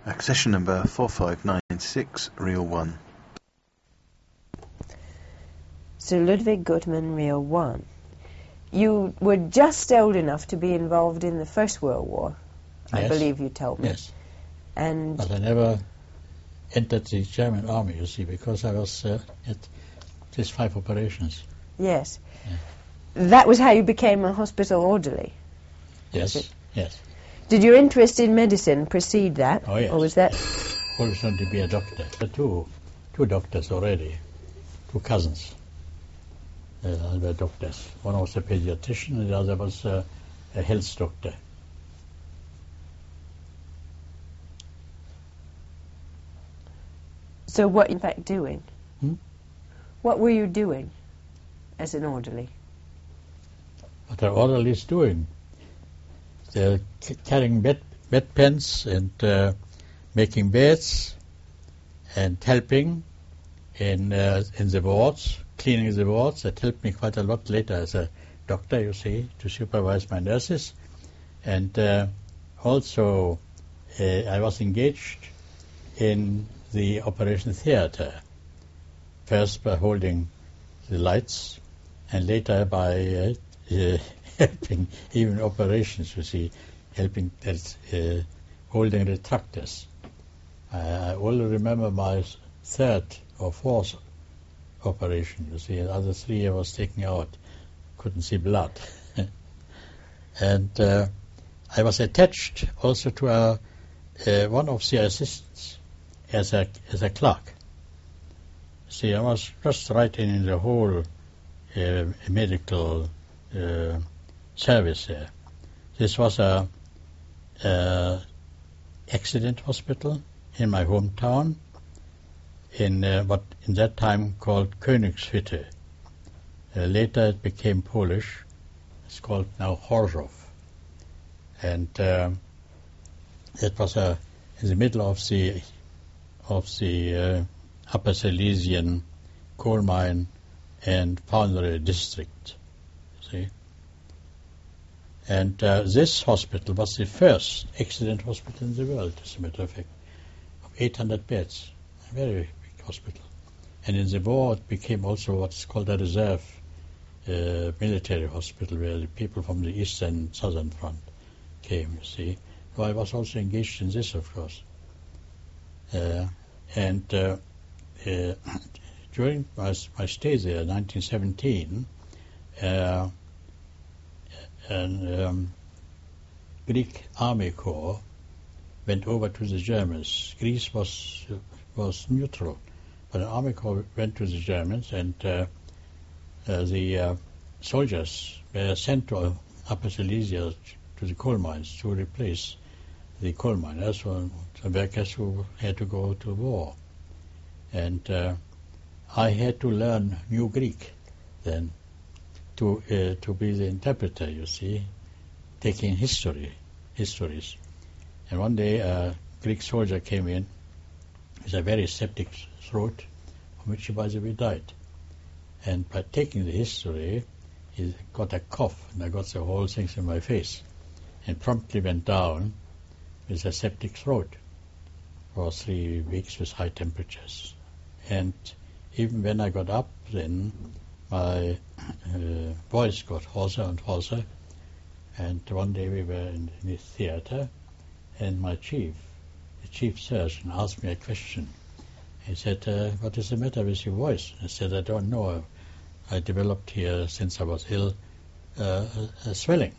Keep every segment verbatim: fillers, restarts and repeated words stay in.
Accession number four five nine six, Reel one. Sir Ludwig Guttmann, Reel one. You were just old enough to be involved in the First World War, I Yes. believe you told me. Yes. And But I never entered the German army, you see, because I was uh, at these five operations. yes, that was how you became a hospital orderly. Yes, it? yes. Did your interest in medicine precede that? Oh, yes. Or was that... Always wanted to be a doctor. There were two, two doctors already, two cousins. Uh, they were doctors. One was a pediatrician and the other was uh, a health doctor. So what, in fact, doing? Hmm? What were you doing as an orderly? What are orderlies doing? They're c- carrying bed, bed pans and uh, making beds and helping in uh, in the wards, cleaning the wards. That helped me quite a lot later as a doctor, you see, to supervise my nurses. And uh, also uh, I was engaged in the operation theatre, first by holding the lights and later by uh, uh, helping even operations, you see, helping that, uh, holding retractors. Uh, I only remember my third or fourth operation, you see, the other three I was taking out, couldn't see blood. And uh, I was attached also to a, uh, one of the assistants as a, as a clerk. See, I was just writing in the whole uh, medical uh, service there. This was a, a accident hospital in my hometown, in uh, what in that time called Königshütte. Uh, later it became Polish. It's called now Chorzów. And uh, it was a, in the middle of the of the uh, Upper Silesian coal mine and foundry district. See? And uh, this hospital was the first accident hospital in the world, as a matter of fact, of eight hundred beds, a very big hospital. And in the war it became also what's called a reserve uh, military hospital, where the people from the Eastern and Southern Front came, you see. So I was also engaged in this, of course. Uh, and uh, uh, during my, my stay there, nineteen seventeen, uh, an um, Greek army corps went over to the Germans. Greece was uh, was neutral, but an army corps went to the Germans, and uh, uh, the uh, soldiers were sent to Upper Silesia to the coal mines to replace the coal miners, or the workers who had to go to war. And uh, I had to learn New Greek then to uh, to be the interpreter, you see, taking history, histories. And one day a Greek soldier came in with a very septic throat, from which he, by the way, died. And by taking the history, he got a cough, and I got the whole thing in my face, and promptly went down with a septic throat for three weeks with high temperatures. And even when I got up, then my uh, voice got hoarser and hoarser. And one day we were in, in the theater, and my chief, the chief surgeon, asked me a question. He said, uh, what is the matter with your voice? I said, I don't know. I developed here, since I was ill, uh, a, a swelling.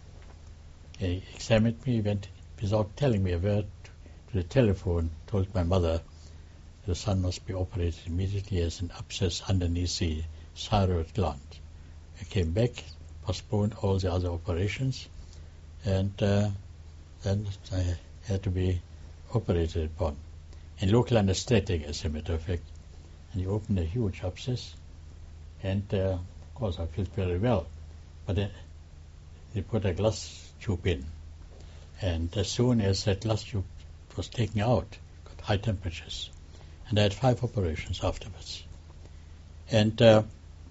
He examined me, went without telling me a word to the telephone, told my mother the son must be operated immediately as an abscess underneath the thyroid gland. I came back, postponed all the other operations, and uh, then I had to be operated upon. In local anesthetic, as a matter of fact. And he opened a huge abscess, and uh, of course I felt very well. But uh, they put a glass tube in, and as soon as that glass tube was taken out, got high temperatures. And I had five operations afterwards. And uh,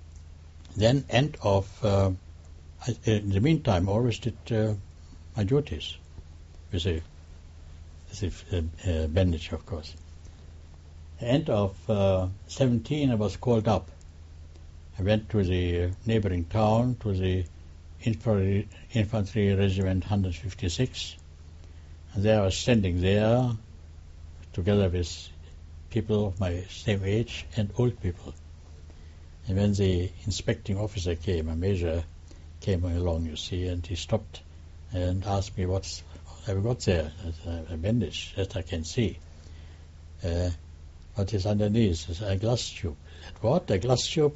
then end of, uh, I, in the meantime, I always did uh, my duties with the, receive uh, uh, bandage, of course. End of uh, seventeen, I was called up. I went to the neighboring town, to the infantry, infantry regiment one hundred fifty-six, and there I was standing there together with people of my same age and old people. And when the inspecting officer came, a major came along, you see, and he stopped and asked me what's what have I got there. A bandage that I can see. Uh, what is underneath? It's a glass tube. I said, what? A glass tube?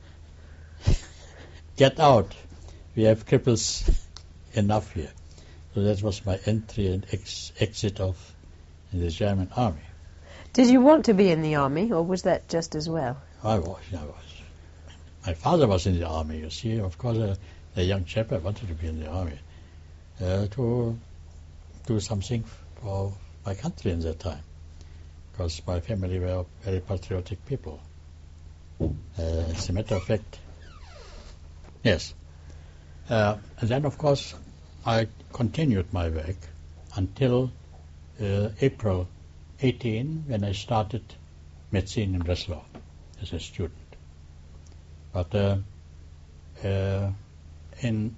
Get out. We have cripples enough here. So that was my entry and ex- exit of in the German army. Did you want to be in the army, or was that just as well? I was, I was. My father was in the army, you see. Of course, uh, a young chap, I wanted to be in the army. Uh, to do something for my country in that time. Because my family were very patriotic people. Uh, as a matter of fact, yes. Uh, and then, of course, I continued my work until uh, April eighteen, when I started medicine in Breslau as a student. But uh, uh, in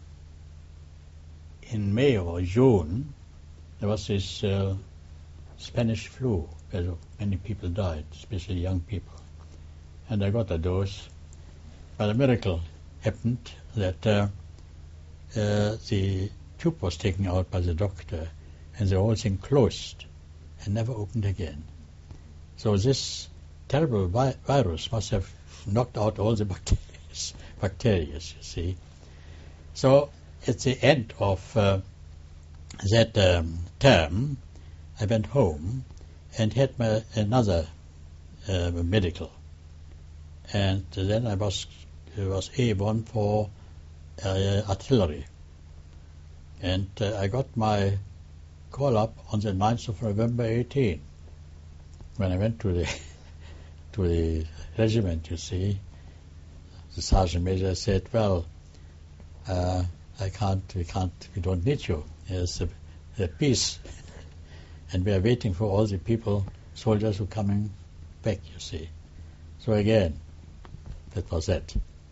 in May or June, there was this uh, Spanish flu, where many people died, especially young people. And I got a dose. But a miracle happened that uh, uh, the tube was taken out by the doctor, and the whole thing closed and never opened again. So this terrible vi- virus must have knocked out all the bacteria, bacteria, you see. So at the end of uh, that um, term, I went home and had my, another uh, medical. And then I was uh, was A one for uh, artillery. And uh, I got my call up on the ninth of November eighteen. When I went to the to the regiment, you see, the sergeant major said, "Well, uh, I can't, we can't, we don't need you. There's a, a peace, and we are waiting for all the people, soldiers who are coming back." You see, so again, that was it.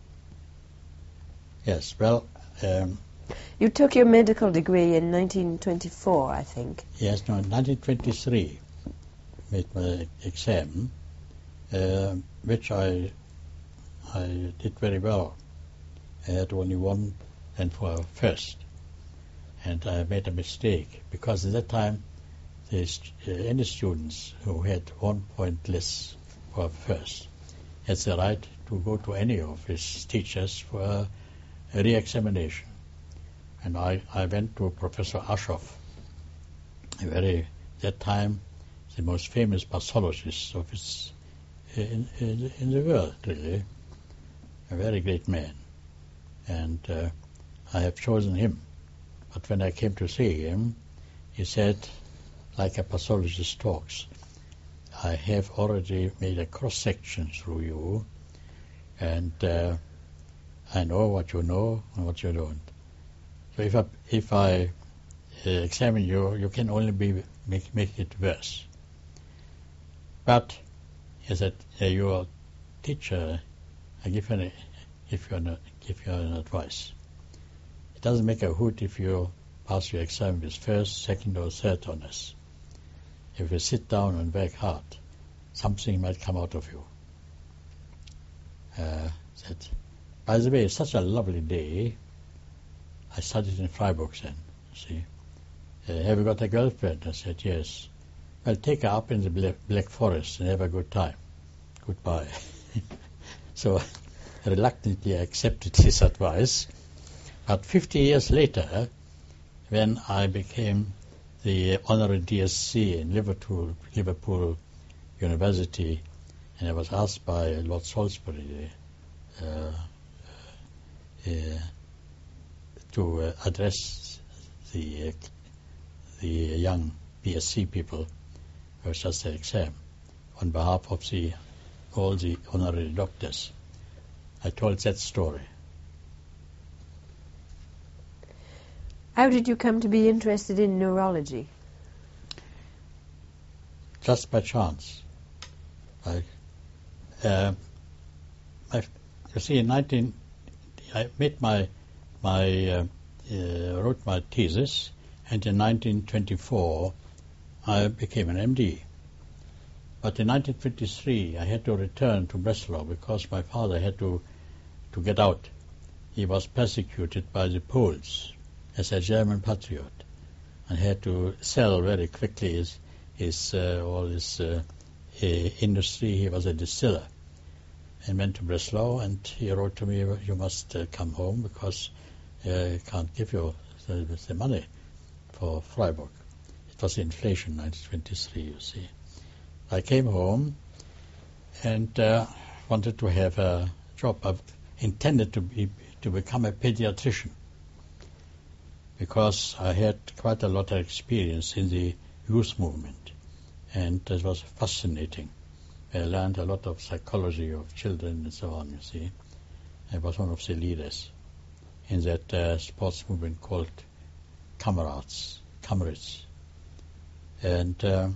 Yes, well. Um, You took your medical degree in nineteen twenty-four, I think. Yes, no, in nineteen twenty-three, made my exam, uh, which I I did very well. I had only one and for first, and I made a mistake because at that time, the st- uh, any students who had one point less for first had the right to go to any of his teachers for a, a re-examination. And I, I went to Professor Aschoff, a very, that time, the most famous pathologist of his, in, in, in the world, really. A very great man. And uh, I have chosen him. But when I came to see him, he said, like a pathologist talks, "I have already made a cross-section through you, and uh, I know what you know and what you don't. So if I, if I uh, examine you, you can only be make, make it worse. But," he said, uh, "your teacher, I give you an, give you an, give you an advice. It doesn't make a hoot if you pass your exam with first, second, or third honors. If you sit down and work hard, something might come out of you." Uh, said, "By the way, it's such a lovely day. I studied in Freiburg then, see. Uh, have you got a girlfriend?" I said, "Yes." "Well, take her up in the Black, Black Forest and have a good time. Goodbye." So reluctantly I accepted his advice. But fifty years later, when I became the honorary D S C in Liverpool, Liverpool University, and I was asked by Lord Salisbury uh, uh, to uh, address the uh, the young B S C people who was just their exam on behalf of the all the honorary doctors. I told that story. How did you come to be interested in neurology? just by chance. I, uh, I, you see, in nineteen, I made my, my uh, uh, wrote my thesis, and in nineteen twenty-four I became an M D. But in nineteen twenty-three I had to return to Breslau because my father had to to get out. He was persecuted by the Poles as a German patriot, and had to sell very quickly his, his uh, all his uh, uh, industry. He was a distiller, and went to Breslau. And he wrote to me, "You must uh, come home because uh, I can't give you the, the money for Freiburg." It was inflation, nineteen twenty-three. You see, I came home and uh, wanted to have a job. I intended to be to become a pediatrician, because I had quite a lot of experience in the youth movement, and it was fascinating. I learned a lot of psychology of children and so on, you see. I was one of the leaders in that uh, sports movement called Comrades, Comrades. And uh,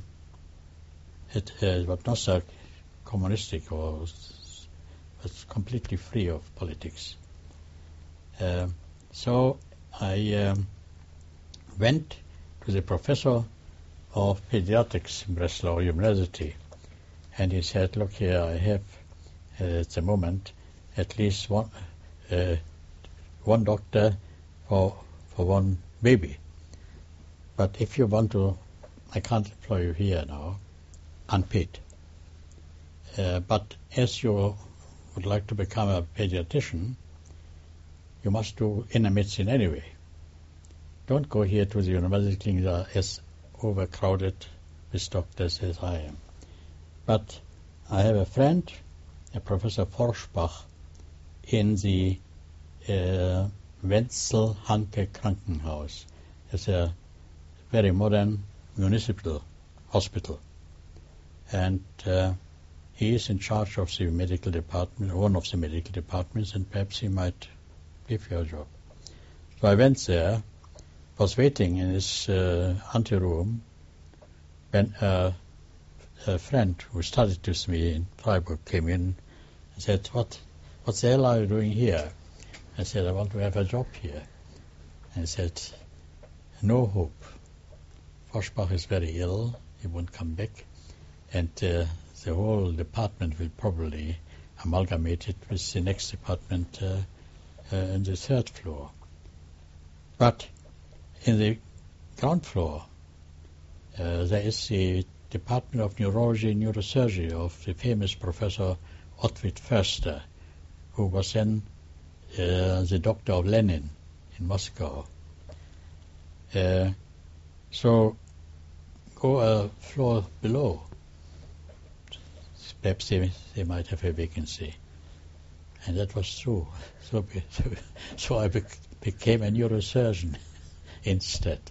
it uh, was not so communistic, or was completely free of politics. Uh, so I um, went to the professor of pediatrics in Breslau University, and he said, "Look here, I have uh, at the moment at least one uh, one doctor for for one baby. But if you want to, I can't employ you here now, unpaid. Uh, but as you would like to become a pediatrician, you must do inner medicine anyway. Don't go here to the university clinic as overcrowded with doctors as I am. But I have a friend, a Professor Forschbach, in the uh, Wenzel Hanke Krankenhaus. It's a very modern municipal hospital. And uh, he is in charge of the medical department, one of the medical departments, and perhaps he might give you a job." So I went there, was waiting in his uh, anteroom, when uh, a friend who studied with me in Freiburg came in and said, what, what the hell are you doing here? I said, "I want to have a job here." And he said, "No hope. Forschbach is very ill, he won't come back, and uh, the whole department will probably amalgamate it with the next department uh, uh, on the third floor. But in the ground floor, uh, there is the Department of Neurology and Neurosurgery of the famous Professor Ottfried Förster, who was then uh, the doctor of Lenin in Moscow. Uh, so go a floor below. Perhaps they, they might have a vacancy." And that was true. So, so I bec- became a neurosurgeon instead.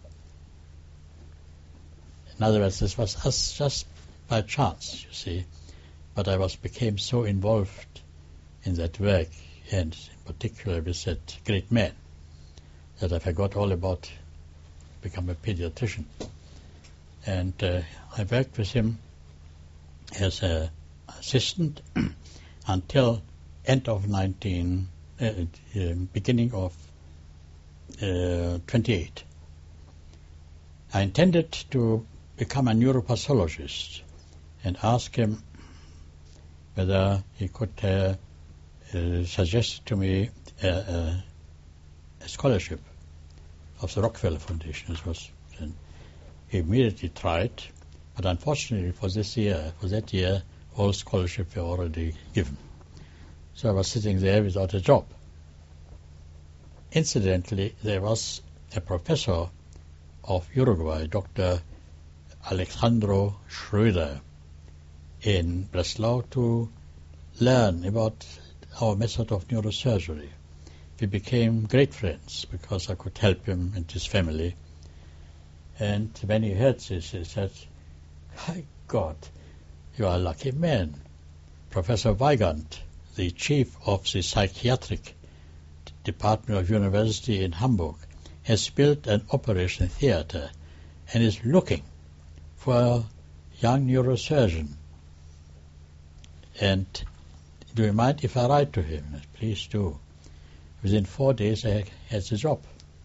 In other words, this was us just by chance, you see. But I was became so involved in that work, and in particular with that great man, that I forgot all about become a pediatrician. And uh, I worked with him as an assistant until end of nineteen, uh, uh, beginning of uh, twenty-eight. I intended to become a neuropathologist and ask him whether he could uh, uh, suggest to me a, a, a scholarship of the Rockefeller Foundation. This was then. He immediately tried, but unfortunately for this year, for that year, all scholarships were already given. So I was sitting there without a job. Incidentally, there was a professor of Uruguay, Doctor Alejandro Schröder, in Breslau to learn about our method of neurosurgery. We became great friends because I could help him and his family. And when he heard this, he said, "My God, you are a lucky man. Professor Weigand, the chief of the psychiatric department of university in Hamburg, has built an operation theater and is looking for young neurosurgeon. And do you mind if I write to him? Please do. Within four days I had the job.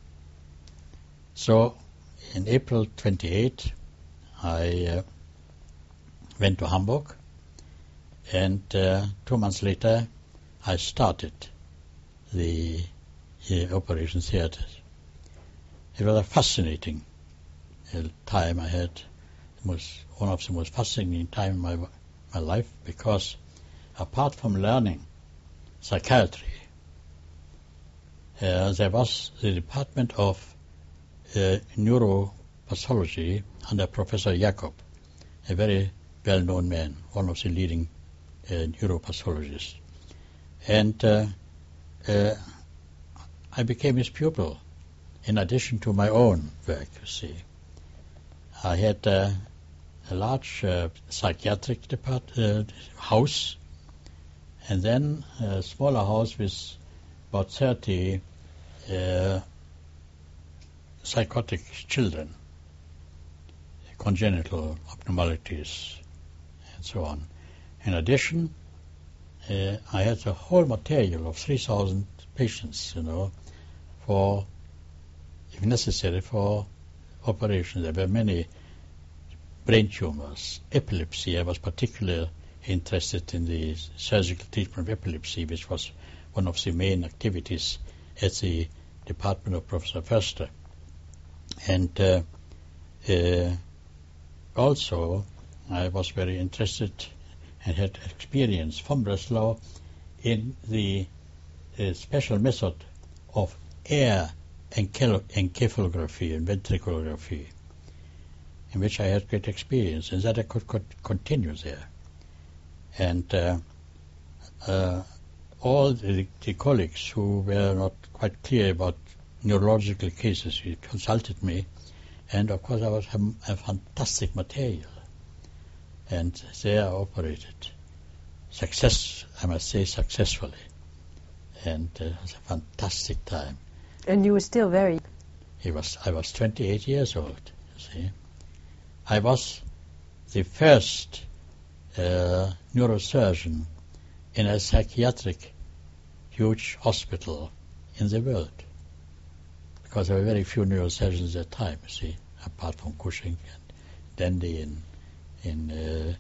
So in April twenty-eighth, I uh, went to Hamburg, and uh, two months later I started the, the operation theaters. It was a fascinating uh, time I had. It was one of the most fascinating times in my, my life, because apart from learning psychiatry, uh, there was the Department of uh, Neuropathology under Professor Jakob, a very well-known man, one of the leading uh, neuropathologists. And uh, uh, I became his pupil, in addition to my own work, you see. I had uh, a large uh, psychiatric depart uh, house, and then a smaller house with about thirty uh, psychotic children, congenital abnormalities, and so on. In addition, uh, I had a whole material of three thousand patients, you know, for, if necessary, for operation. There were many brain tumors, epilepsy. I was particularly interested in the surgical treatment of epilepsy, which was one of the main activities at the department of Professor Förster. And uh, uh, also, I was very interested and had experience from Breslau in the uh, special method of air encephalography and ventriculography, in which I had great experience, and that I could, could continue there. And uh, uh, all the, the colleagues who were not quite clear about neurological cases, he consulted me, and of course I was a, a fantastic material. And there I operated. Success, I must say, successfully. And uh, it was a fantastic time. And you were still very... He was, I was twenty-eight years old, you see. I was the first uh, neurosurgeon in a psychiatric huge hospital in the world, because there were very few neurosurgeons at that time, you see, apart from Cushing and Dandy in in uh,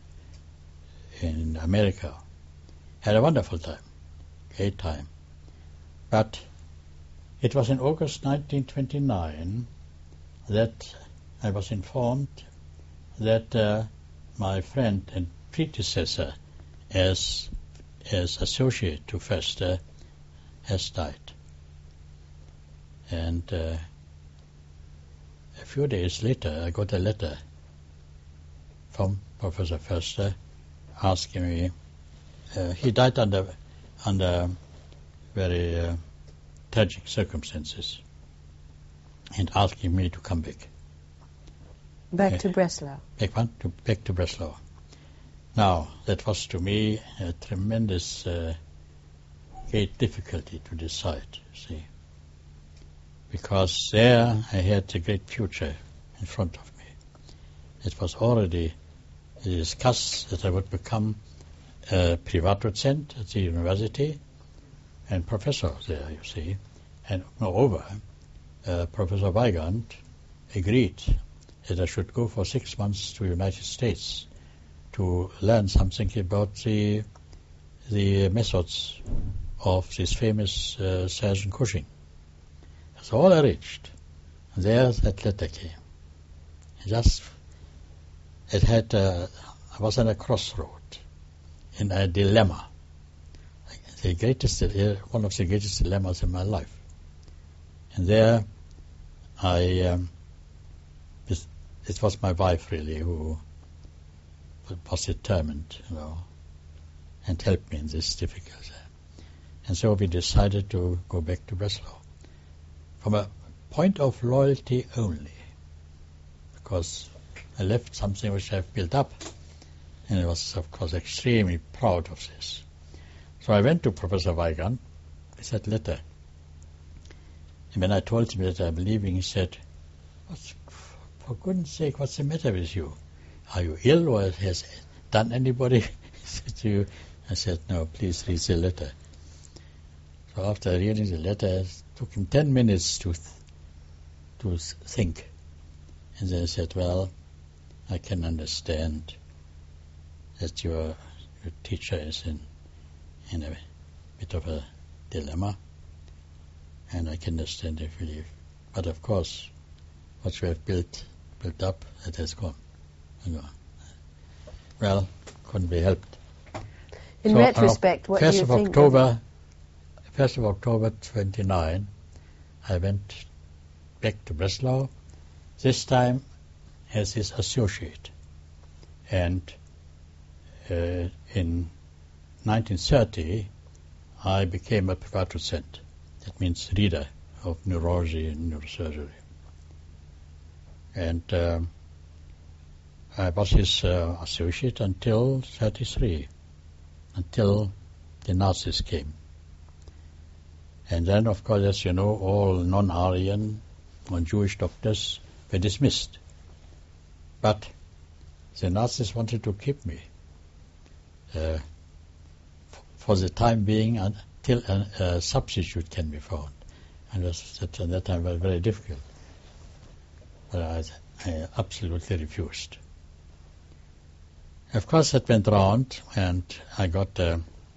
in America. Had a wonderful time, great time. But it was in August nineteen twenty-nine that I was informed that uh, my friend and predecessor as as associate to Förster has died. And uh, a few days later I got a letter from Professor Förster asking me, uh, he died under under very uh, tragic circumstances, and asking me to come back. Back uh, to Breslau. Back, one, to, back to Breslau. Now, that was to me a tremendous uh, great difficulty to decide, you see, because there I had a great future in front of me. It was already discussed that I would become a Privatdozent at the university and professor there, you see. And moreover, uh, Professor Weigand agreed that I should go for six months to the United States to learn something about the the methods of this famous uh, surgeon Cushing. It's all arranged. And there that letter came. It just, it had, uh, I was on a crossroad, in a dilemma. The greatest, uh, one of the greatest dilemmas in my life. And there, I, um, it, it was my wife really who was determined, you know, and helped me in this difficulty. And so we decided to go back to Breslau from a point of loyalty only, because I left something which I've built up, and I was, of course, extremely proud of this. So I went to Professor Weigand with that letter. And when I told him that I'm leaving, he said, what's, for goodness sake, what's the matter with you? are you ill or has done anybody to you? I said, no, please read the letter. So after reading the letter, it took him ten minutes to th- to think. And then I said, well, I can understand that your, your teacher is in, in a bit of a dilemma, and I can understand if you leave. But of course, what you have built built up, it has gone. gone. Well, couldn't be helped. In so retrospect, what do you of think? October, first of October twenty-nine, I went back to Breslau, this time as his associate. And uh, in nineteen thirty, I became a privatdozent. That means reader of neurology and neurosurgery. And um, I was his uh, associate until thirty-three, until the Nazis came. And then, of course, as you know, all non-Aryan and Jewish doctors were dismissed. But the Nazis wanted to keep me uh, f- for the time being until a, a substitute can be found. And was, that, at that time was very difficult. But I, I absolutely refused. Of course, that went round, and I got uh,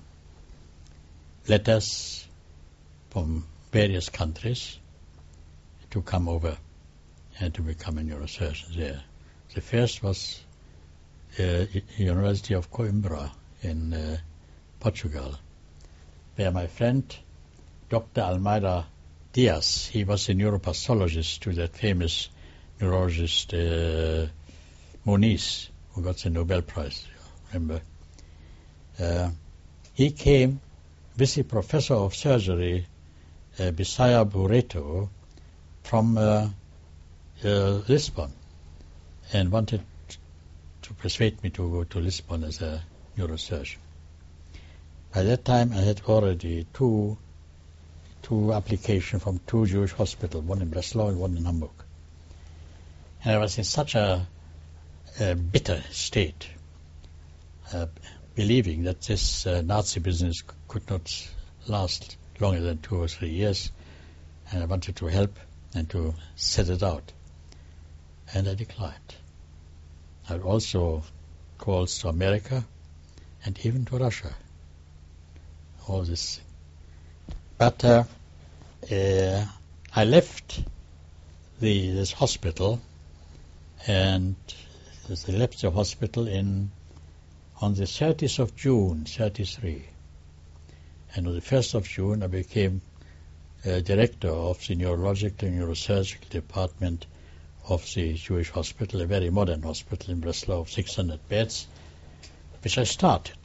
letters from various countries to come over and to become a neurosurgeon there. The first was uh, University of Coimbra in uh, Portugal, where my friend Doctor Almeida Diaz, he was a neuropathologist to that famous neurologist uh, Moniz, who got the Nobel Prize, remember? Uh, he came with the professor of surgery, uh, Bisaya Bureto, from uh, uh, Lisbon, and wanted to persuade me to go to Lisbon as a neurosurgeon. By that time, I had already two two applications from two Jewish hospitals, one in Breslau and one in Hamburg. And I was in such a, a bitter state, uh, believing that this uh, Nazi business c- could not last longer than two or three years, and I wanted to help and to set it out. And I declined. I had also calls to America and even to Russia. All this. But uh, uh, I left the this hospital, and I left the hospital in on the thirtieth of June, thirty-three. And on the first of June, I became uh, director of the neurological and neurosurgical department of the Jewish hospital, a very modern hospital in Breslau of six hundred beds, which I started.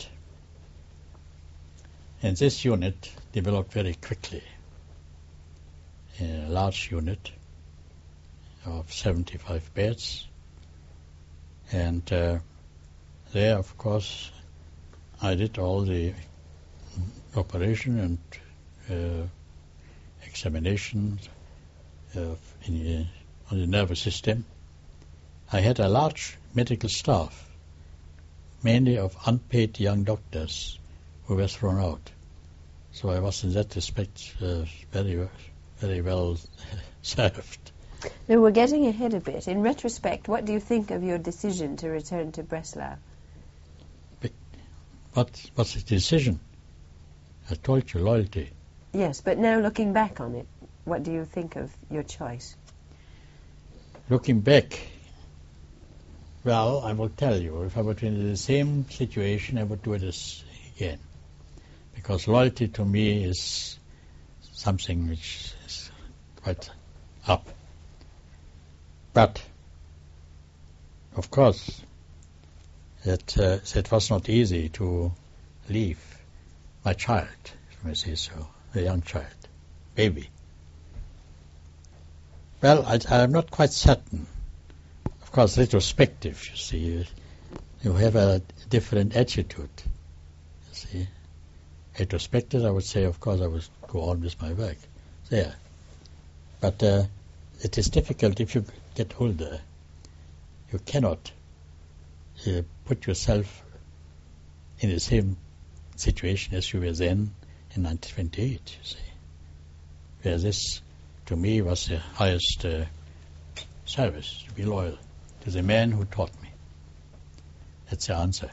And this unit developed very quickly, a large unit of seventy-five beds. And uh, there, of course, I did all the operation and uh, examination of in the, on the nervous system. I had a large medical staff, mainly of unpaid young doctors who were thrown out. So I was in that respect uh, very, very well served. Now, we're getting ahead a bit. In retrospect, what do you think of your decision to return to Breslau? What, what's the decision? I told you, loyalty. Yes, but now looking back on it, what do you think of your choice? Looking back, well, I will tell you, if I were in the same situation, I would do this again. Because loyalty to me is something which is quite up. But, of course, it, uh, it was not easy to leave my child, if I may say so, a young child, baby. Well, I, I am not quite certain. Of course, retrospective, you see, you have a different attitude, you see. Retrospective, I would say, of course, I would go on with my work there. But uh, it is difficult if you get older. You cannot uh, put yourself in the same situation as you were then in nineteen twenty-eight, you see. Where this, to me, was the highest uh, service, to be loyal to the man who taught me. That's the answer.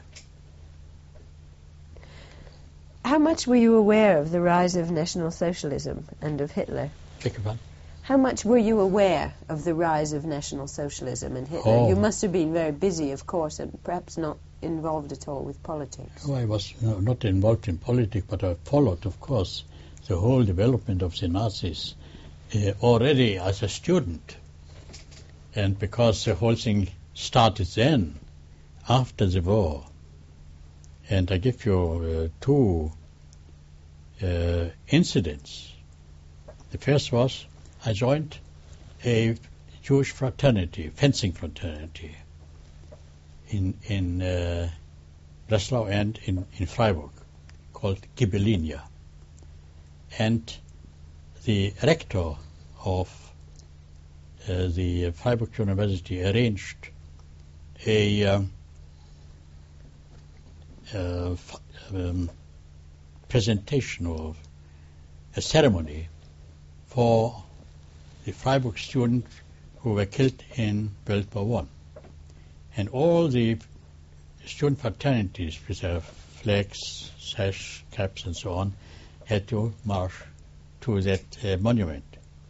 How much were you aware of the rise of National Socialism and of Hitler? Beg your pardon? How much were you aware of the rise of National Socialism and Hitler? Oh. You must have been very busy, of course, and perhaps not involved at all with politics. Oh, I was no, not involved in politics, but I followed, of course, the whole development of the Nazis uh, already as a student. And because the whole thing started then, after the war. And I give you uh, two uh, incidents. The first was I joined a Jewish fraternity, fencing fraternity, in in uh, Breslau and in, in Freiburg, called Ghibellinia. And the rector of uh, the Freiburg University arranged a um, uh, f- um, presentation of a ceremony for the Freiburg students who were killed in World War One. And all the student fraternities with their flags, sash, caps and so on had to march to that uh, monument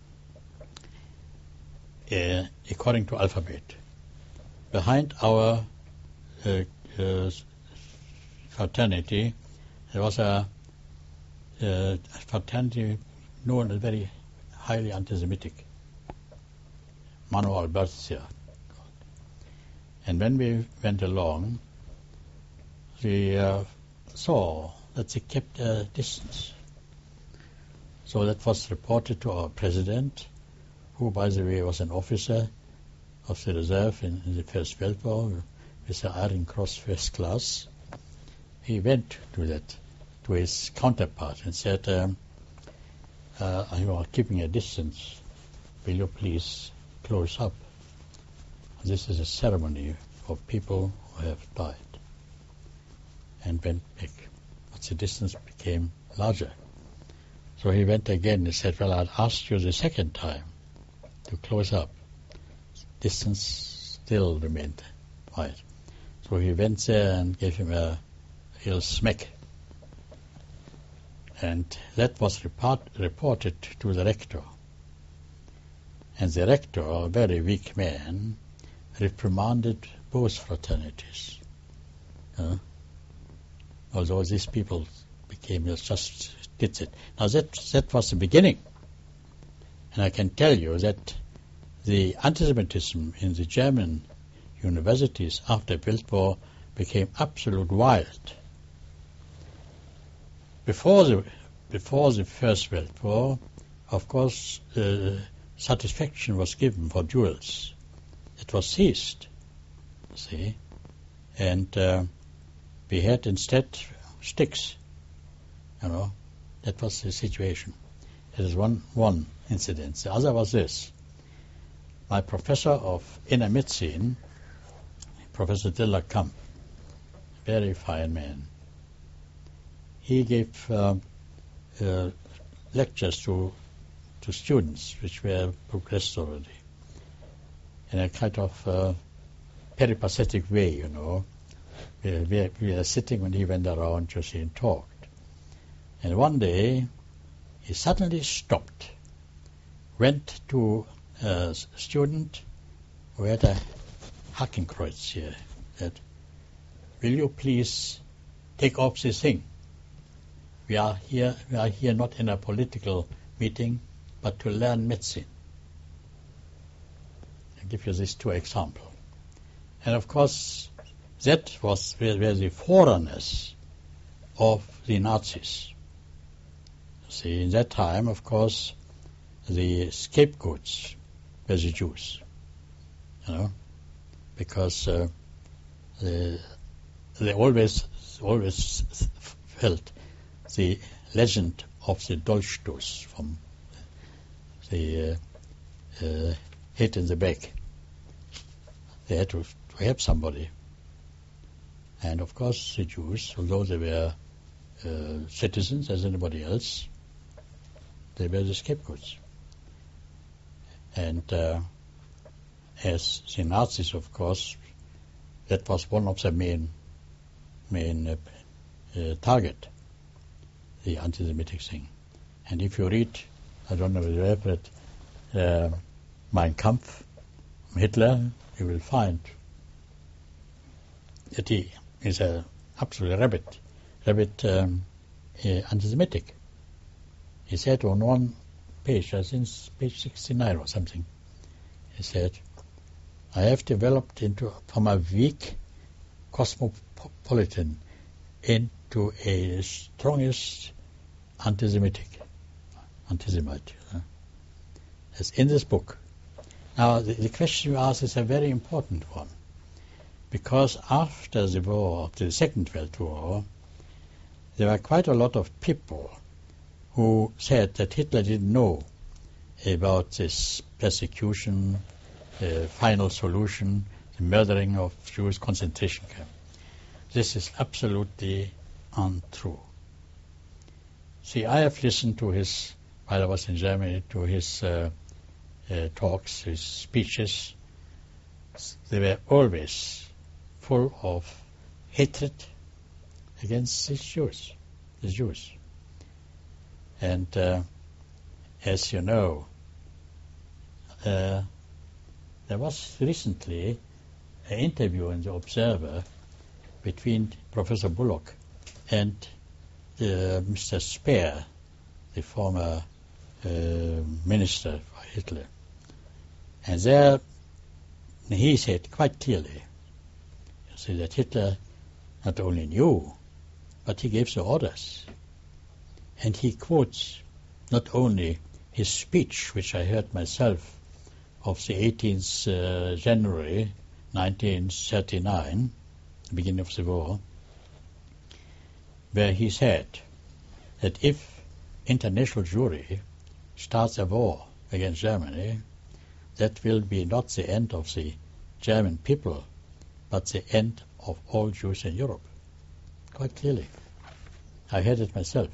uh, according to alphabet. Behind our uh, uh, fraternity there was a uh, fraternity known as very highly anti-Semitic, Manuel Bercia. And when we went along, we uh, saw that they kept a distance. So that was reported to our president, who, by the way, was an officer of the reserve in, in the First World War, with the Iron Cross First Class. He went to that, to his counterpart, and said, um, uh, "You are keeping a distance. Will you please close up? This is a ceremony for people who have died." And went back. But the distance became larger. So he went again and said, "Well, I'll ask you the second time to close up." Distance still remained wide. So he went there and gave him a real smack. And that was report, reported to the rector. And the rector, a very weak man, reprimanded both fraternities. Uh, although these people became just did it. Now that that was the beginning. And I can tell you that the anti-Semitism in the German universities after World War became absolute wild. Before the before the First World War, of course, uh, satisfaction was given for duels. It was ceased, see, and uh, we had instead sticks. You know, that was the situation. That is one one incident. The other was this: my professor of inner medicine, Professor de la Camp, very fine man. He gave uh, uh, lectures to to students which were progressed already in a kind of uh, peripatetic way, you know. We, we, we were sitting when he went around just and talked. And one day he suddenly stopped, went to a student who had a Hakenkreuz here, said, "Will you please take off this thing? We are here, we are here not in a political meeting, but to learn medicine." I'll give you these two examples. And of course, that was where, where the forerunners of the Nazis. See, in that time, of course, the scapegoats were the Jews, you know, because uh, the, they always always felt the legend of the Dolchstoß from the uh, uh, hit in the back. They had to, to help somebody. And of course the Jews, although they were uh, citizens as anybody else, they were the scapegoats. And uh, as the Nazis, of course, that was one of the main main uh, uh, target, the anti-Semitic thing. And if you read, I don't know whether you have read uh, Mein Kampf, Hitler, you will find that he is a absolute rabid, rabid um, uh, anti-Semitic. He said on one page, I think page sixty-nine or something, he said, I have developed into from a weak cosmopolitan into a strongest anti-Semitic, anti-Semite. Uh, That's in this book. Now, the, the question you ask is a very important one, because after the war, after the Second World War, there were quite a lot of people who said that Hitler didn't know about this persecution, the final solution, the murdering of Jews, concentration camp. This is absolutely untrue. See, I have listened to his, while I was in Germany, to his uh, uh, talks, his speeches. They were always full of hatred against the Jews, the Jews. And uh, as you know, uh, there was recently an interview in the Observer between Professor Bullock and uh, Mister Speer, the former uh, minister for Hitler. And there he said quite clearly, you see, that Hitler not only knew, but he gave the orders. And he quotes not only his speech, which I heard myself, of the eighteenth uh, January nineteen thirty-nine, the beginning of the war, where he said that if international Jewry starts a war against Germany, that will be not the end of the German people, but the end of all Jews in Europe. Quite clearly. I heard it myself.